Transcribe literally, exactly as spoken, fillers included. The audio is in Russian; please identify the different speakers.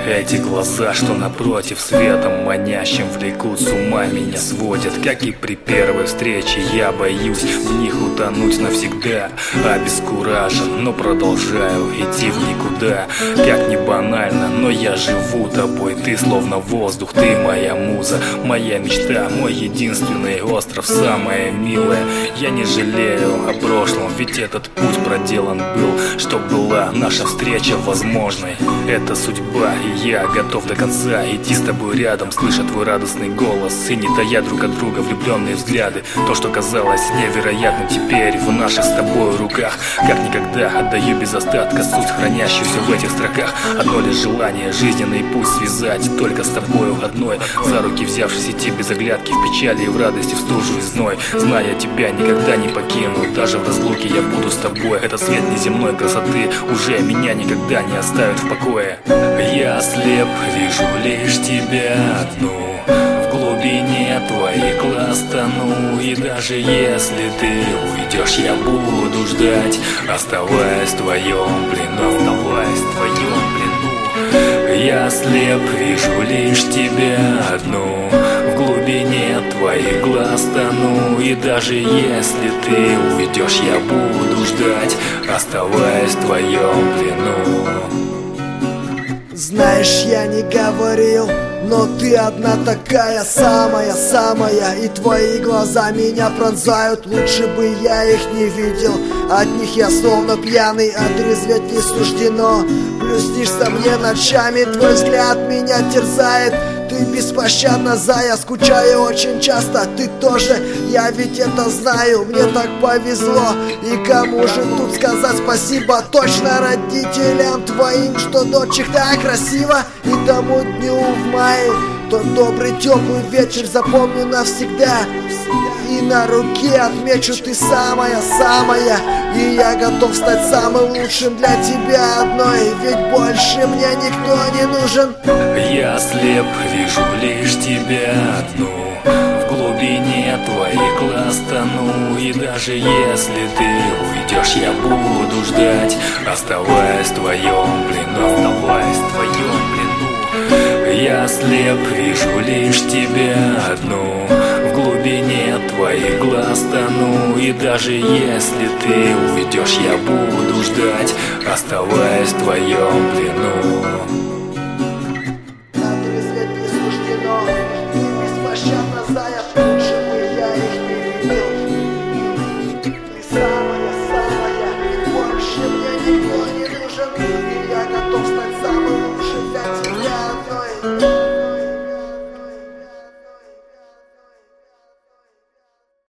Speaker 1: Эти глаза, что напротив, светом манящим влекут, с ума меня сводят. Как и при первой встрече, я боюсь в них утонуть навсегда. Обескуражен, но продолжаю идти в никуда. Как ни банально, но я живу тобой. Ты словно воздух, ты моя муза, моя мечта, мой единственный остров, самое милое. Я не жалею о прошлом, ведь этот путь проделан был, чтоб была наша встреча возможной. Это судьба, и я готов до конца идти с тобой рядом, слыша твой радостный голос и не тая друг от друга влюбленные взгляды. То, что казалось невероятным, теперь в наших с тобой руках. Как никогда отдаю без остатка суть, хранящуюся в этих строках. Одно лишь желание жизненный путь связать только с тобою одной, за руки взявшись идти без оглядки, в печали и в радости, в стужу и зной. Зная тебя, никогда не покину, даже в разлуке я буду с тобой. Этот свет неземной красоты уже меня никогда не оставит в покое. Я слеп, вижу лишь тебя одну, в глубине твоих глаз тону. И даже если ты уйдешь, я буду ждать, оставаясь в твоем плену, оставаясь в твоем плену. Я слеп, вижу лишь тебя одну, в глубине твоих глаз тону. И даже если ты уйдешь, я буду ждать, оставаясь в твоем плену.
Speaker 2: Знаешь, я не говорил, но ты одна такая, самая-самая. И твои глаза меня пронзают, лучше бы я их не видел. От них я словно пьяный, отрезветь не суждено. Плюс снишься мне ночами, твой взгляд меня терзает. Ты беспощадна, зая, скучаю очень часто. Ты тоже, я ведь это знаю. Мне так повезло, и кому же тут сказать спасибо? Точно родителям твоим, что дочек так красиво. И тому дню в мае, тот добрый теплый вечер запомню навсегда. И на руке отмечу, ты самая-самая. И я готов стать самым лучшим для тебя одной, ведь больше мне никто не нужен.
Speaker 1: Я слеп, вижу лишь тебя одну, в глубине твоих глаз тону. И даже если ты уйдешь, я буду ждать, оставаясь в твоем плену, оставаясь в твоем плену. Я слеп, вижу лишь тебя одну, в глубине твоих глаз тону. И даже если ты уйдешь, я буду ждать, оставаясь в твоем плену.
Speaker 2: Отрезветь не суждено, ты беспощадна, зая, лучше бы я их не видел. Ты самая-самая, больше мне никто не нужен. И я готов